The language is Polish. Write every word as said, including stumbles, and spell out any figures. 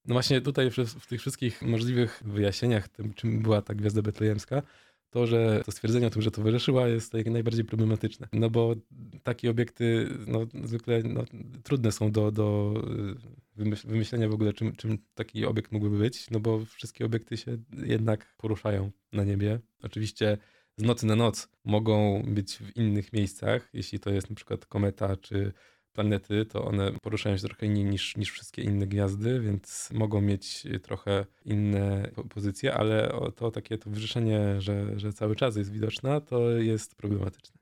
No właśnie tutaj w w tych wszystkich możliwych wyjaśnieniach tym, czym była ta gwiazda betlejemska, to, że to stwierdzenie o tym, że towarzyszyła, jest jak najbardziej problematyczne. No bo takie obiekty no, zwykle no, trudne są do, do y, wymyśl- wymyślenia w ogóle, czym, czym taki obiekt mógłby być, no bo wszystkie obiekty się jednak poruszają na niebie. Oczywiście z nocy na noc mogą być w innych miejscach, jeśli to jest na przykład kometa czy planety, to one poruszają się trochę inniej niż, niż wszystkie inne gwiazdy, więc mogą mieć trochę inne po- pozycje, ale o- to takie to wyrzeczenie, że, że cały czas jest widoczna, to jest problematyczne.